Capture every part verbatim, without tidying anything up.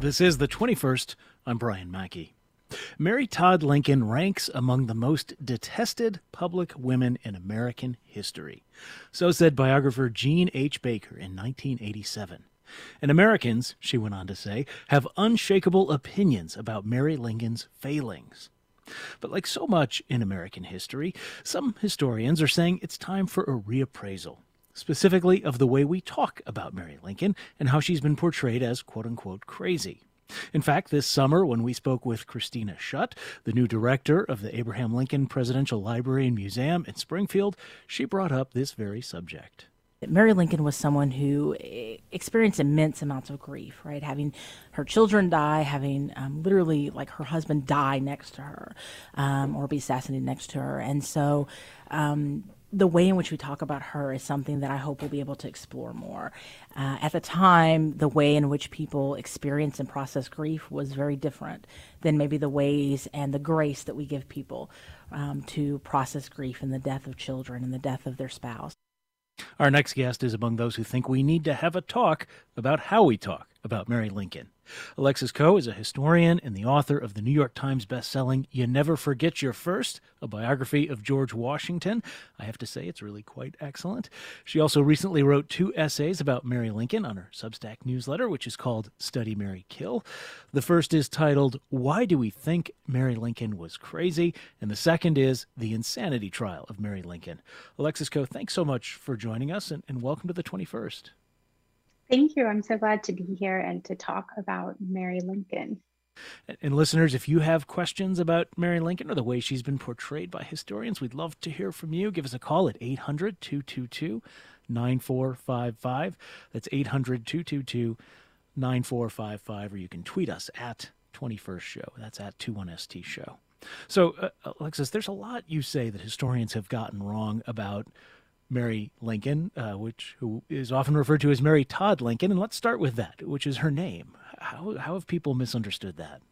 This is the twenty-first. I'm Brian Mackey. Mary Todd Lincoln ranks among the most detested public women in American history. So said biographer Jean H. Baker in nineteen eighty-seven. And Americans, she went on to say, have unshakable opinions about Mary Lincoln's failings. But like so much in American history, some historians are saying it's time for a reappraisal, specifically of the way we talk about Mary Lincoln and how she's been portrayed as quote-unquote crazy. In fact, this summer, when we spoke with Christina Schutt, the new director of the Abraham Lincoln Presidential Library and Museum in Springfield, she brought up this very subject. Mary Lincoln was someone who experienced immense amounts of grief, right? Having her children die, having um, literally like her husband die next to her um, or be assassinated next to her. And so um, the way in which we talk about her is something that I hope we'll be able to explore more. Uh, at the time, the way in which people experience and process grief was very different than maybe the ways and the grace that we give people um, to process grief and the death of children and the death of their spouse. Our next guest is among those who think we need to have a talk about how we talk about Mary Lincoln. Alexis Coe is a historian and the author of the New York Times bestselling You Never Forget Your First, a biography of George Washington. I have to say it's really quite excellent. She also recently wrote two essays about Mary Lincoln on her Substack newsletter, which is called Study Mary Kill. The first is titled Why Do We Think Mary Lincoln Was Crazy? And the second is The Insanity Trial of Mary Lincoln. Alexis Coe, thanks so much for joining us and, and welcome to the twenty-first. Thank you. I'm so glad to be here and to talk about Mary Lincoln. And, and listeners, if you have questions about Mary Lincoln or the way she's been portrayed by historians, we'd love to hear from you. Give us a call at eight hundred, two two two, nine four five five. That's eight hundred, two two two, nine four five five, or you can tweet us at twenty-first show. That's at twenty-one S T show. So, uh, Alexis, there's a lot you say that historians have gotten wrong about Mary Lincoln, uh, which who is often referred to as Mary Todd Lincoln. And let's start with that, which is her name. How how have people misunderstood that?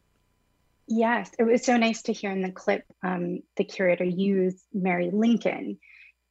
Yes, it was so nice to hear in the clip um, the curator use Mary Lincoln.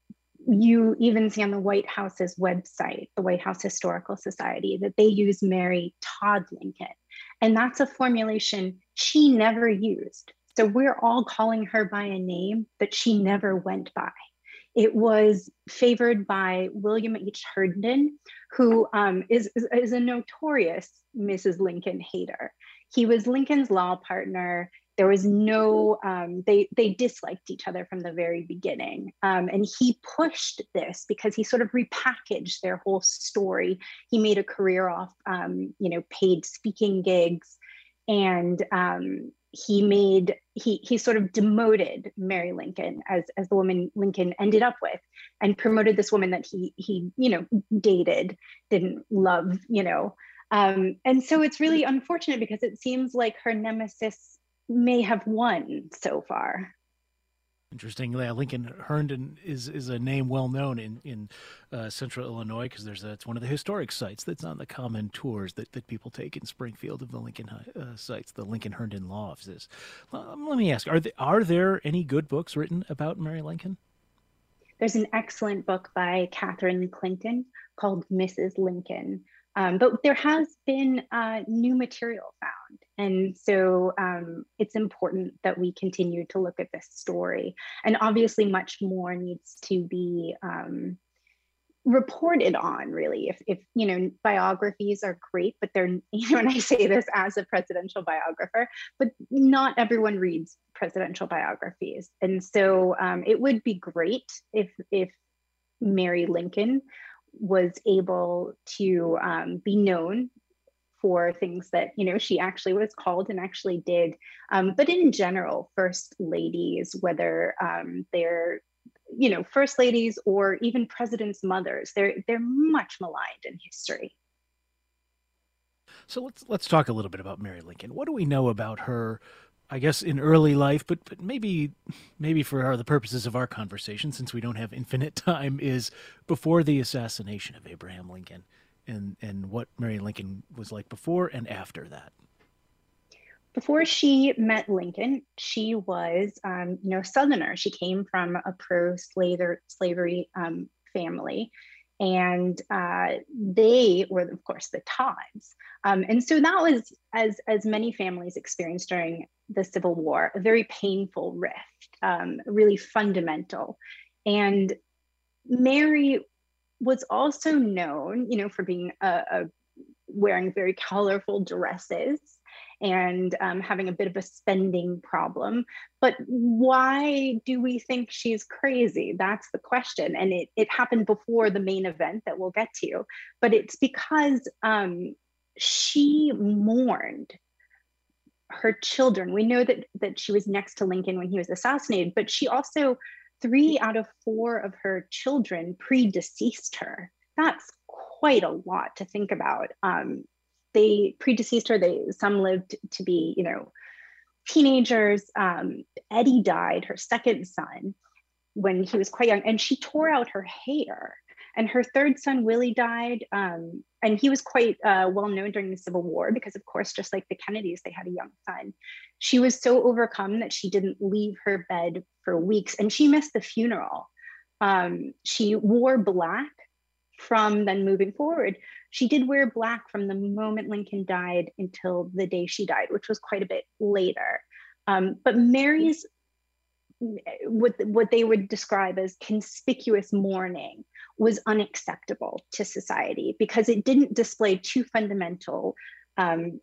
You even see on the White House's website, the White House Historical Society, that they use Mary Todd Lincoln. And that's a formulation she never used. So we're all calling her by a name that she never went by. It was favored by William H. Herndon, who um, is, is, is a notorious Missus Lincoln hater. He was Lincoln's law partner. There was no, um, they, they disliked each other from the very beginning. Um, and he pushed this because he sort of repackaged their whole story. He made a career off, um, you know, paid speaking gigs. And um, he made, he he sort of demoted Mary Lincoln as, as the woman Lincoln ended up with and promoted this woman that he, he you know, dated, didn't love, you know. Um, and so it's really unfortunate because it seems like her nemesis may have won so far. Interesting. Yeah, Lincoln Herndon is is a name well known in in uh, Central Illinois because there's a, it's one of the historic sites that's on the common tours that, that people take in Springfield of the Lincoln uh, sites, the Lincoln Herndon Law Offices. Well, let me ask: Are there, are there any good books written about Mary Lincoln? There's an excellent book by Catherine Clinton called Missus Lincoln. Um, but there has been uh, new material found. And so um, it's important that we continue to look at this story. And obviously much more needs to be um, reported on, really. If, if, you know, biographies are great, but they're, you know, and I say this as a presidential biographer, but not everyone reads presidential biographies. And so um, it would be great if, if Mary Lincoln was able to um, be known for things that, you know, she actually was called and actually did. Um, but in general, first ladies, whether um, they're, you know, first ladies or even presidents' mothers, they're they're much maligned in history. So let's let's talk a little bit about Mary Lincoln. What do we know about her, I guess, in early life, but but maybe maybe for our, the purposes of our conversation, since we don't have infinite time, is before the assassination of Abraham Lincoln, and and what Mary Lincoln was like before and after that. Before she met Lincoln, she was, um, you know, Southerner. She came from a pro-slavery slavery um, family, And uh, they were, of course, the Todds. Um, and so that was, as, as many families experienced during the Civil War, a very painful rift, um, really fundamental. And Mary was also known, you know, for being a, a wearing very colorful dresses and um, having a bit of a spending problem. But why do we think she's crazy? That's the question. And it, it happened before the main event that we'll get to. But it's because um, she mourned her children. We know that, that she was next to Lincoln when he was assassinated, but she also, three out of four of her children predeceased her. That's quite a lot to think about. Um, they predeceased her. They some lived to be, you know, teenagers. Um, Eddie died, her second son, when he was quite young, and she tore out her hair. And her third son, Willie, died, um, and he was quite uh, well known during the Civil War because, of course, just like the Kennedys, they had a young son. She was so overcome that she didn't leave her bed for weeks, and she missed the funeral. Um, she wore black from then moving forward. She did wear black from the moment Lincoln died until the day she died, which was quite a bit later. Um, but Mary's, what, what they would describe as conspicuous mourning was unacceptable to society because it didn't display two fundamental um,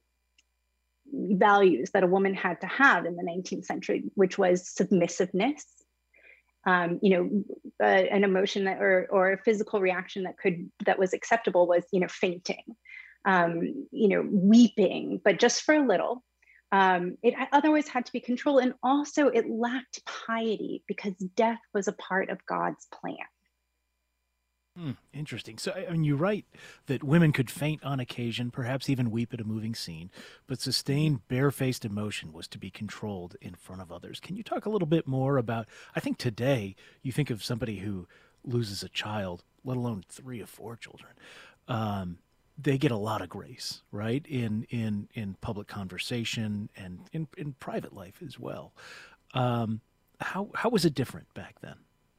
values that a woman had to have in the nineteenth century, which was submissiveness, um, you know, uh, an emotion that, or, or a physical reaction that could, that was acceptable was, you know, fainting, um, you know, weeping, but just for a little. Um, it otherwise had to be controlled. And also it lacked piety because death was a part of God's plan. Hmm, interesting. So, I mean, you're right that women could faint on occasion, perhaps even weep at a moving scene, but sustained, barefaced emotion was to be controlled in front of others. Can you talk a little bit more about, I think today you think of somebody who loses a child, let alone three or four children, um, they get a lot of grace, right, in in in public conversation and in, in private life as well. Um, how how was it different back then?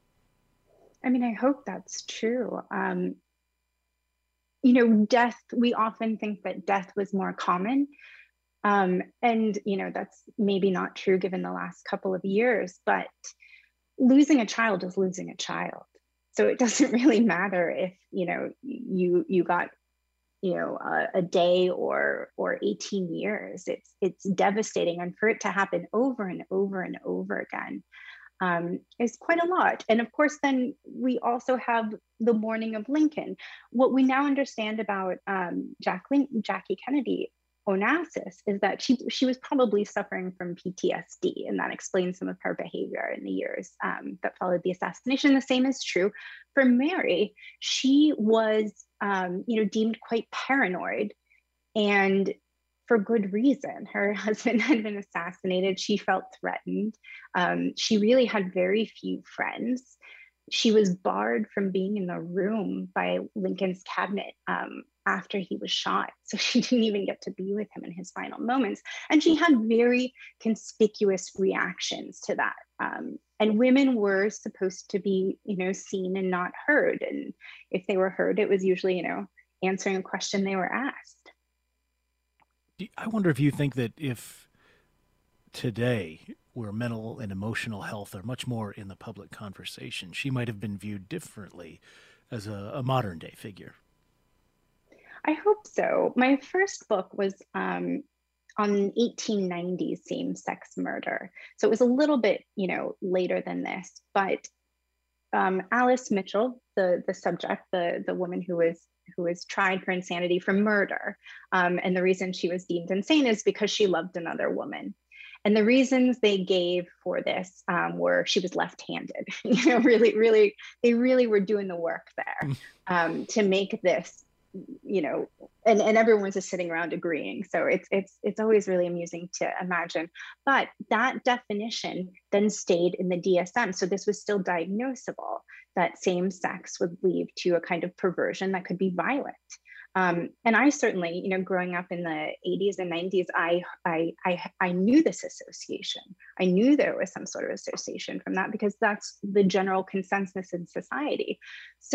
I mean, I hope that's true. Um, you know, death, we often think that death was more common. Um, and, you know, that's maybe not true given the last couple of years, but losing a child is losing a child. So it doesn't really matter if, you know, you you got, you know, a, a day or or eighteen years. It's it's devastating. And for it to happen over and over and over again, Um, is quite a lot. And of course, then we also have the mourning of Lincoln. What we now understand about um, Jacqueline, Jackie Kennedy Onassis is that she, she was probably suffering from P T S D, and that explains some of her behavior in the years um, that followed the assassination. The same is true for Mary. She was, um, you know, deemed quite paranoid, and for good reason. Her husband had been assassinated. She felt threatened. Um, she really had very few friends. She was barred from being in the room by Lincoln's cabinet um, after he was shot. So she didn't even get to be with him in his final moments. And she had very conspicuous reactions to that. Um, and women were supposed to be, you know, seen and not heard. And if they were heard, it was usually, you know, answering a question they were asked. I wonder if you think that if today, where mental and emotional health are much more in the public conversation, she might have been viewed differently as a, a modern day figure. I hope so. My first book was um, on eighteen nineties same-sex murder. So it was a little bit, you know, later than this, but um, Alice Mitchell, the, the subject, the, the woman who was who was tried for insanity for murder. Um, and the reason she was deemed insane is because she loved another woman. And the reasons they gave for this um, were she was left-handed. You know, really, really, they really were doing the work there um, to make this, you know, and, and everyone's just sitting around agreeing. So it's it's it's always really amusing to imagine. But that definition then stayed in the D S M. So this was still diagnosable, that same sex would lead to a kind of perversion that could be violent. Um, and I certainly, you know, growing up in the eighties and nineties, I, I, I, I knew this association. I knew there was some sort of association from that because that's the general consensus in society. So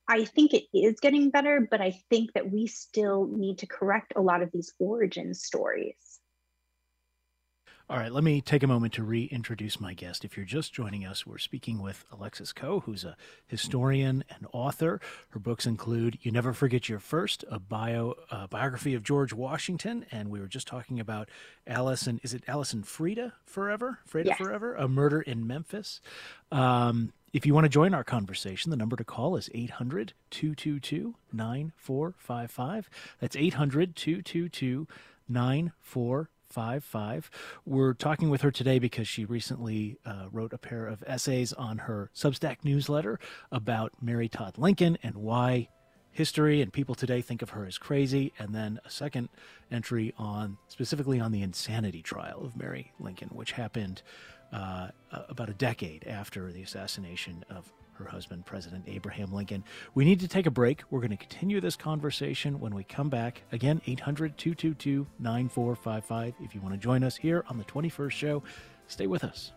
I think it is getting better, but I think that we still need to correct a lot of these origin stories. All right, let me take a moment to reintroduce my guest. If you're just joining us, we're speaking with Alexis Coe, who's a historian and author. Her books include You Never Forget Your First, a bio a biography of George Washington, and we were just talking about Allison, is it Allison Frieda Forever? Frieda Yes. Forever? A Murder in Memphis. Um, if you want to join our conversation, the number to call is eight hundred, two two two, nine four five five. That's eight hundred, two two two, nine four five five. Five five. We're talking with her today because she recently uh, wrote a pair of essays on her Substack newsletter about Mary Todd Lincoln and why history and people today think of her as crazy, and then a second entry on specifically on the insanity trial of Mary Lincoln, which happened uh, about a decade after the assassination of her husband, President Abraham Lincoln. We need to take a break. We're going to continue this conversation when we come back. Again, eight hundred, two two two, nine four five five. If you want to join us here on the twenty-first show, stay with us.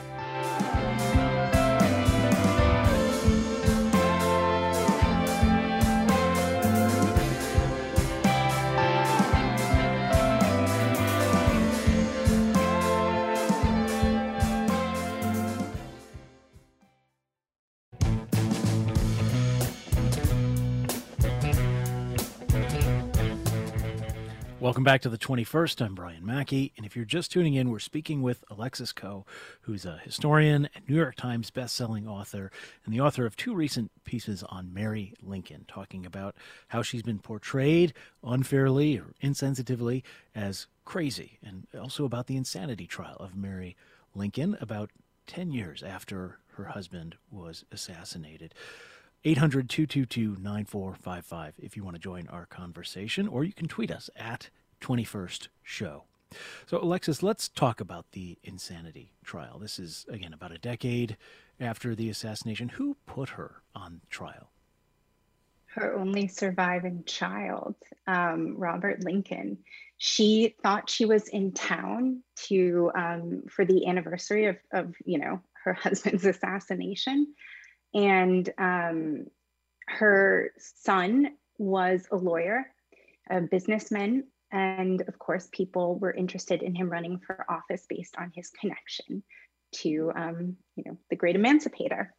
Welcome back to the twenty-first. I'm Brian Mackey, and if you're just tuning in, we're speaking with Alexis Coe, who's a historian and New York Times bestselling author, and the author of two recent pieces on Mary Lincoln, talking about how she's been portrayed unfairly or insensitively as crazy, and also about the insanity trial of Mary Lincoln about ten years after her husband was assassinated. eight hundred, two two two, nine four five five if you want to join our conversation, or you can tweet us at twenty-first show. So, Alexis, let's talk about the insanity trial. This is, again, about a decade after the assassination. Who put her on trial? Her only surviving child, um, Robert Lincoln. She thought she was in town to um, for the anniversary of, of, you know, her husband's assassination. And um, her son was a lawyer, a businessman, and of course, people were interested in him running for office based on his connection to, um, you know, the great emancipator.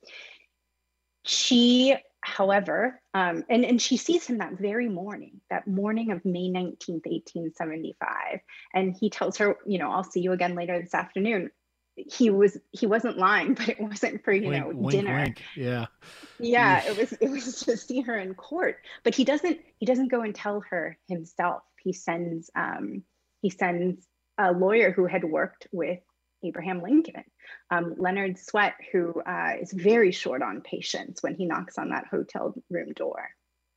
She, however, um, and, and she sees him that very morning, that morning of May nineteenth, eighteen seventy-five. And he tells her, you know, I'll see you again later this afternoon. He was he wasn't lying, but it wasn't for, you Wink, know, wink, dinner. wink. Yeah. Yeah, it was it was to see her in court. But he doesn't he doesn't go and tell her himself. He sends um, he sends a lawyer who had worked with Abraham Lincoln, um, Leonard Swett, who uh, is very short on patience when he knocks on that hotel room door.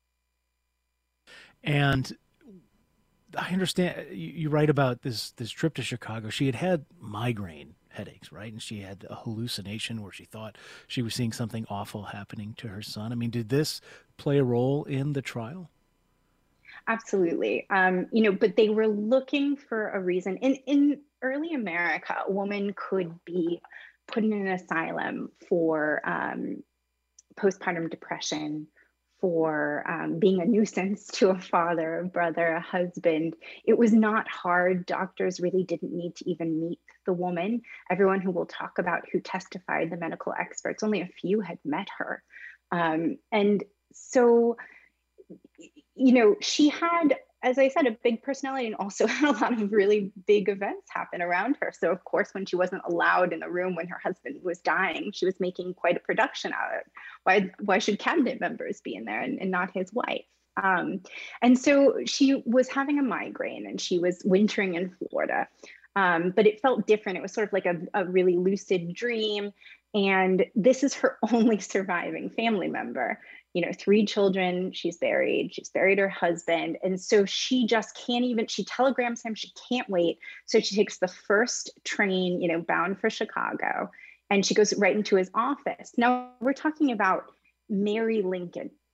And I understand you, you write about this this trip to Chicago. She had had migraine headaches, right? And she had a hallucination where she thought she was seeing something awful happening to her son. I mean, did this play a role in the trial? Absolutely. Um, you know, but they were looking for a reason. In in early America, a woman could be put in an asylum for um, postpartum depression, for um, being a nuisance to a father, a brother, a husband. It was not hard. Doctors really didn't need to even meet the woman. Everyone who will talk about who testified, the medical experts, only a few had met her. Um, and so, you know, she had, as I said, a big personality and also had a lot of really big events happen around her. So, of course, when she wasn't allowed in the room when her husband was dying, she was making quite a production out of it. Why, why should cabinet members be in there and, and not his wife? Um, and so she was having a migraine and she was wintering in Florida. Um, but it felt different. It was sort of like a, a really lucid dream. And this is her only surviving family member. You know, three children, she's buried, she's buried her husband. And so she just can't even, she telegrams him, she can't wait. So she takes the first train, you know, bound for Chicago, and she goes right into his office. Now we're talking about Mary Lincoln,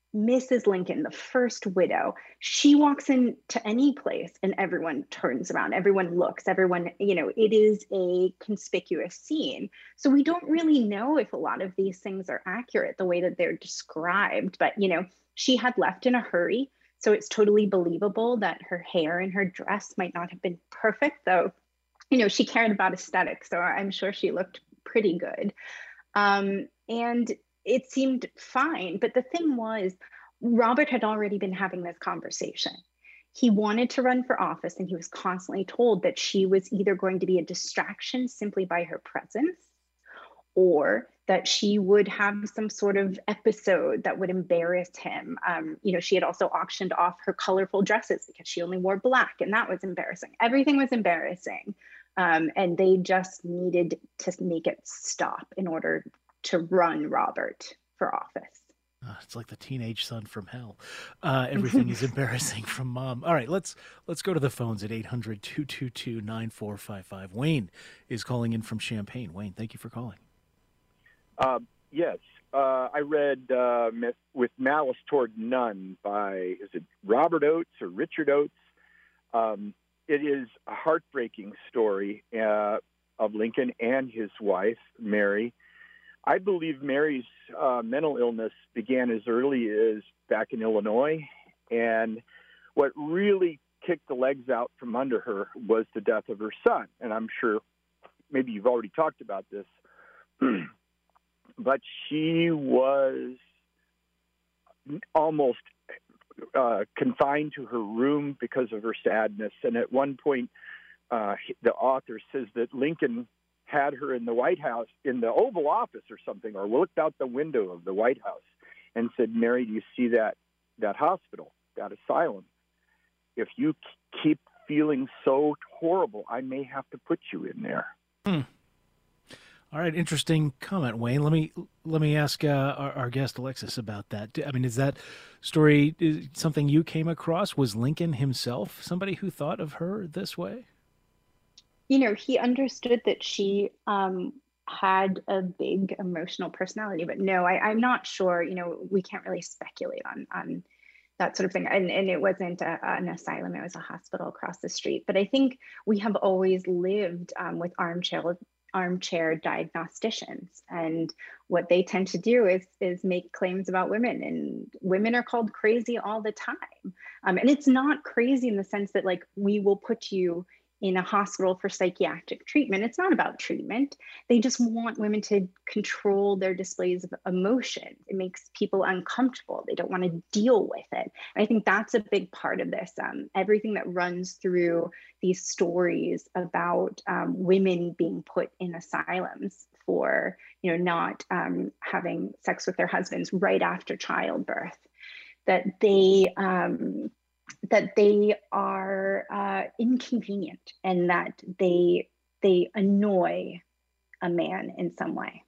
Missus Lincoln, the first widow, she walks into any place and everyone turns around, everyone looks, everyone, you know, it is a conspicuous scene. So we don't really know if a lot of these things are accurate the way that they're described. But, you know, she had left in a hurry. So it's totally believable that her hair and her dress might not have been perfect, though, you know, she cared about aesthetics. So I'm sure she looked pretty good. Um, and it seemed fine. But the thing was, Robert had already been having this conversation. He wanted to run for office, and he was constantly told that she was either going to be a distraction simply by her presence, or that she would have some sort of episode that would embarrass him. Um, you know, she had also auctioned off her colorful dresses because she only wore black, and that was embarrassing. Everything was embarrassing. Um, and they just needed to make it stop in order to run Robert for office. Uh, it's like the teenage son from hell. Uh, everything is embarrassing from mom. All right, let's let's go to the phones at eight hundred, two two two, nine four five five. Wayne is calling in from Champaign. Wayne, thank you for calling. Uh, yes, uh, I read uh, With Malice Toward None by, is it Robert Oates or Richard Oates? Um, it is a heartbreaking story uh, of Lincoln and his wife, Mary. I believe Mary's uh, mental illness began as early as back in Illinois, and what really kicked the legs out from under her was the death of her son. And I'm sure maybe you've already talked about this, but she was almost uh, confined to her room because of her sadness. And at one point, uh, the author says that Lincoln had her in the White House, in the Oval Office or something, or looked out the window of the White House and said, "Mary, do you see that that hospital, that asylum? If you keep feeling so horrible, I may have to put you in there." Hmm. All right, interesting comment, Wayne. Let me let me ask uh, our, our guest Alexis about that. I mean, is that story is something you came across? Was Lincoln himself somebody who thought of her this way? You know, he understood that she um, had a big emotional personality, but no, I, I'm not sure. You know, we can't really speculate on on that sort of thing. And, and it wasn't a, an asylum, it was a hospital across the street. But I think we have always lived um, with armchair armchair diagnosticians. And what they tend to do is, is make claims about women. And women are called crazy all the time. Um, and it's not crazy in the sense that, like, we will put you in a hospital for psychiatric treatment. It's not about treatment. They just want women to control their displays of emotion. It makes people uncomfortable. They don't want to deal with it. And I think that's a big part of this. Um, everything that runs through these stories about um, women being put in asylums for, you know, not um, having sex with their husbands right after childbirth, that they um, that they are uh, inconvenient and that they they annoy a man in some way.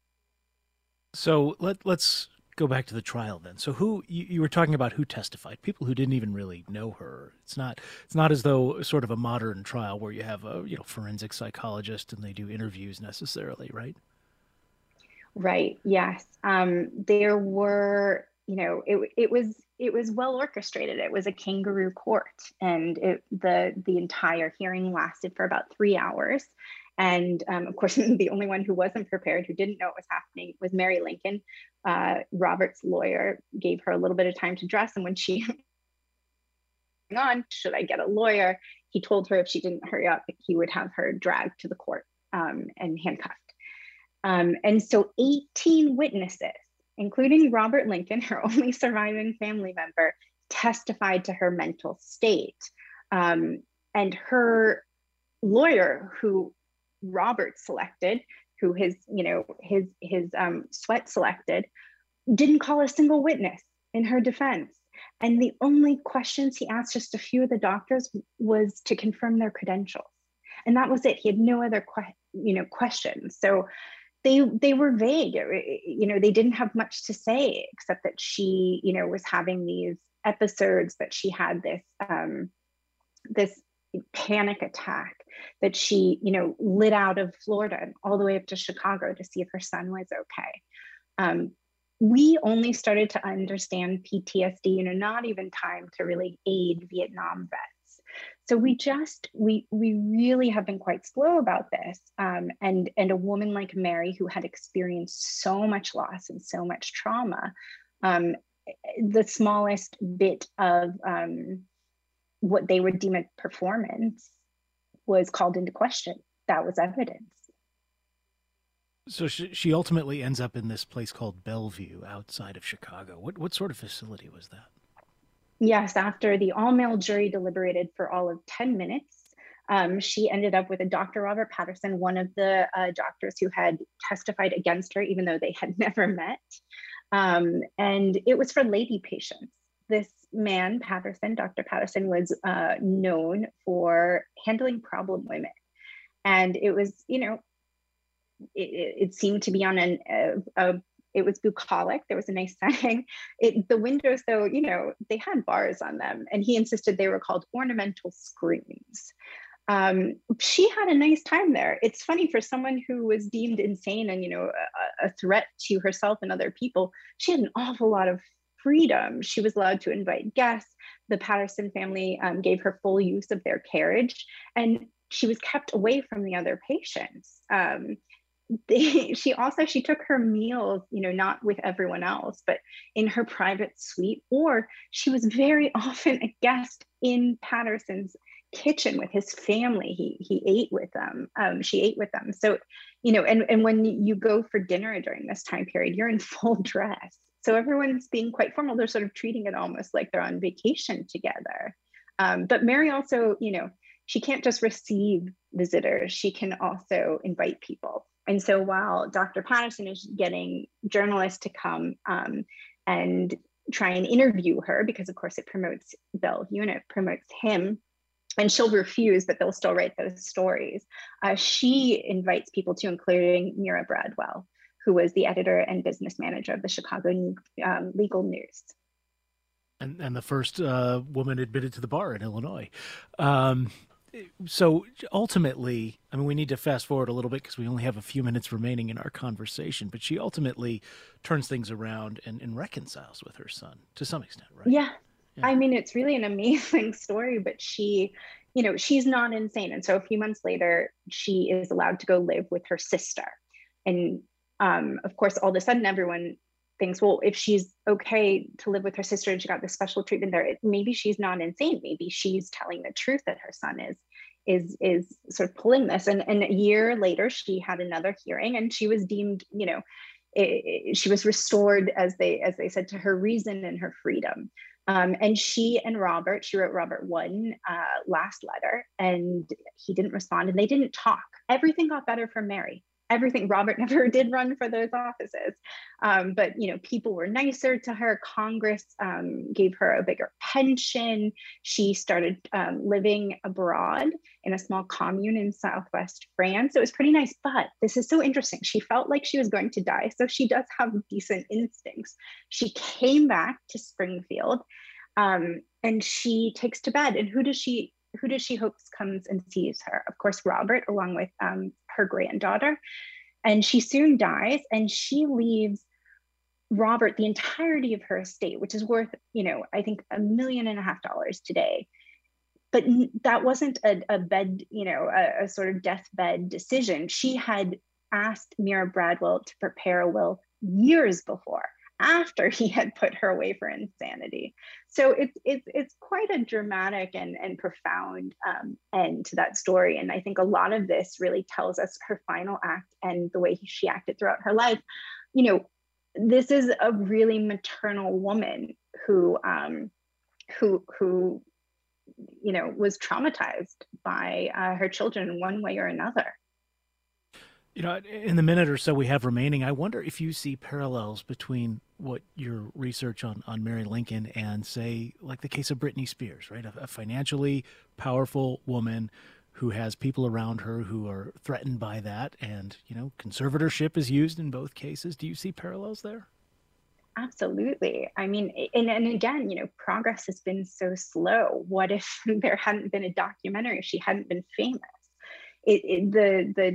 So let let's go back to the trial then. So who you, you were talking about who testified? People who didn't even really know her. It's not it's not as though sort of a modern trial where you have a you know forensic psychologist and they do interviews necessarily, right? Right. Yes. Um, there were. You know, it it was it was well orchestrated. It was a kangaroo court, and it, the the entire hearing lasted for about three hours. And um, of course, the only one who wasn't prepared, who didn't know what was happening, was Mary Lincoln. Uh, Robert's lawyer gave her a little bit of time to dress, and when she on, should I get a lawyer? He told her if she didn't hurry up, he would have her dragged to the court um, and handcuffed. Um, and so, eighteen witnesses, including Robert Lincoln, her only surviving family member, testified to her mental state. Um, and her lawyer, who Robert selected, who his, you know, his his um, sweat selected, didn't call a single witness in her defense. And the only questions he asked just a few of the doctors was to confirm their credentials, and that was it. He had no other, que- you know, questions. So. They they were vague, you know, they didn't have much to say except that she, you know, was having these episodes, that she had this um, this panic attack, that she, you know, lit out of Florida all the way up to Chicago to see if her son was okay. Um, we only started to understand P T S D, you know, not even time to really aid Vietnam vets. So we just, we we really have been quite slow about this. Um, and, and a woman like Mary, who had experienced so much loss and so much trauma, um, the smallest bit of um, what they would deem a performance was called into question. That was evidence. So she, she ultimately ends up in this place called Bellevue outside of Chicago. What what sort of facility was that? Yes, after the all-male jury deliberated for all of ten minutes, um, she ended up with a Doctor Robert Patterson, one of the uh, doctors who had testified against her, even though they had never met. Um, and it was for lady patients. This man, Patterson, Doctor Patterson, was uh, known for handling problem women. And it was, you know, it, it seemed to be on an, a, a, it was bucolic. There was a nice setting. It, the windows, though, you know, they had bars on them, and he insisted they were called ornamental screens. Um, she had a nice time there. It's funny, for someone who was deemed insane and, you know, a, a threat to herself and other people, she had an awful lot of freedom. She was allowed to invite guests. The Patterson family um, gave her full use of their carriage, and she was kept away from the other patients. Um, they, she also, she took her meals, you know, not with everyone else, but in her private suite, or she was very often a guest in Patterson's kitchen with his family. He he ate with them. Um, she ate with them. So, you know, and, and when you go for dinner during this time period, you're in full dress. So everyone's being quite formal. They're sort of treating it almost like they're on vacation together. Um, but Mary also, you know, she can't just receive visitors. She can also invite people. And so while Doctor Patterson is getting journalists to come um, and try and interview her, because of course it promotes Bellevue and it promotes him, and she'll refuse, but they'll still write those stories. Uh, she invites people too, including Mira Bradwell, who was the editor and business manager of the Chicago um, Legal News. And, and the first uh, woman admitted to the bar in Illinois. Um, so ultimately, I mean, we need to fast forward a little bit because we only have a few minutes remaining in our conversation, but she ultimately turns things around and, and reconciles with her son to some extent, right? Yeah. Yeah. I mean, it's really an amazing story, but she, you know, she's not insane. And so a few months later, she is allowed to go live with her sister. And um, of course, all of a sudden, everyone thinks, well, if she's okay to live with her sister and she got this special treatment there, maybe she's not insane. Maybe she's telling the truth that her son is is is sort of pulling this. And, and a year later, she had another hearing, and she was deemed, you know, it, it, she was restored, as they as they said, to her reason and her freedom. Um, and she and Robert, she wrote Robert one uh, last letter, and he didn't respond, and they didn't talk. Everything got better for Mary. Everything. Robert never did run for those offices, um, but you know, people were nicer to her. Congress um, gave her a bigger pension. She started um, living abroad in a small commune in Southwest France. It was pretty nice, but this is so interesting. She felt like she was going to die, so she does have decent instincts. She came back to Springfield, um, and she takes to bed. And who does she? Who does she hopes comes and sees her? Of course, Robert, along with um, her granddaughter. And she soon dies, and she leaves Robert the entirety of her estate, which is worth, you know, I think a million and a half dollars today. But that wasn't a, a bed, you know, a, a sort of deathbed decision. She had asked Mira Bradwell to prepare a will years before, after he had put her away for insanity. So it's it's it's quite a dramatic and, and profound um, end to that story. And I think a lot of this really tells us her final act and the way she acted throughout her life. You know, this is a really maternal woman who um, who who you know was traumatized by uh, her children in one way or another. You know, in the minute or so we have remaining, I wonder if you see parallels between what your research on, on Mary Lincoln and, say, like the case of Britney Spears, right? A, a financially powerful woman who has people around her who are threatened by that. And, you know, conservatorship is used in both cases. Do you see parallels there? Absolutely. I mean, and, and again, you know, progress has been so slow. What if there hadn't been a documentary, if she hadn't been famous? It, it, the the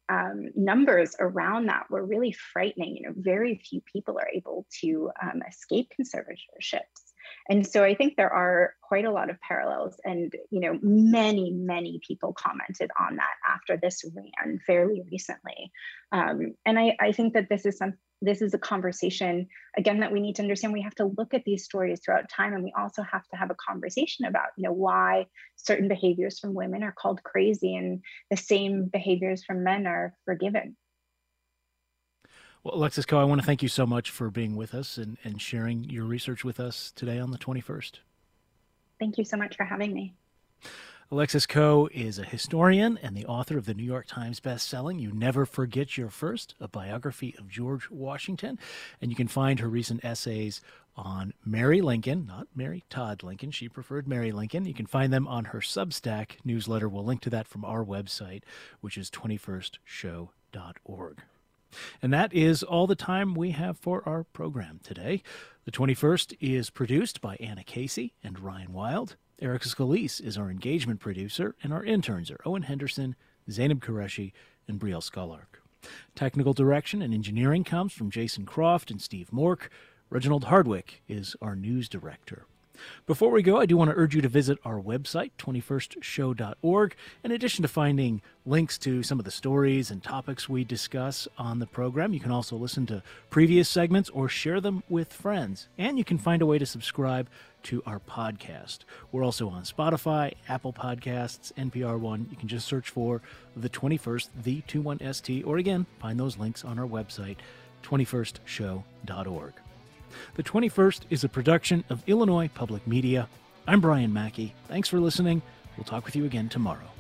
um, numbers around that were really frightening. You know, very few people are able to um, escape conservatorships. And so I think there are quite a lot of parallels, and, you know, many, many people commented on that after this ran fairly recently. Um, and I, I think that this is some, this is a conversation, again, that we need to understand. We have to look at these stories throughout time, and we also have to have a conversation about, you know, why certain behaviors from women are called crazy and the same behaviors from men are forgiven. Well, Alexis Coe, I want to thank you so much for being with us and, and sharing your research with us today on the twenty-first. Thank you so much for having me. Alexis Coe is a historian and the author of the New York Times bestselling You Never Forget Your First, a biography of George Washington. And you can find her recent essays on Mary Lincoln, not Mary Todd Lincoln. She preferred Mary Lincoln. You can find them on her Substack newsletter. We'll link to that from our website, which is twenty-first show dot org. And that is all the time we have for our program today. The twenty-first is produced by Anna Casey and Ryan Wild. Eric Scalise is our engagement producer, and our interns are Owen Henderson, Zainab Qureshi, and Brielle Scholark. Technical direction and engineering comes from Jason Croft and Steve Mork. Reginald Hardwick is our news director. Before we go, I do want to urge you to visit our website, twenty-first show dot org. In addition to finding links to some of the stories and topics we discuss on the program, you can also listen to previous segments or share them with friends. And you can find a way to subscribe to our podcast. We're also on Spotify, Apple Podcasts, N P R One. You can just search for The twenty-first, the twenty-one S T, or again, find those links on our website, twenty-first show dot org. The twenty-first is a production of Illinois Public Media. I'm Brian Mackey. Thanks for listening. We'll talk with you again tomorrow.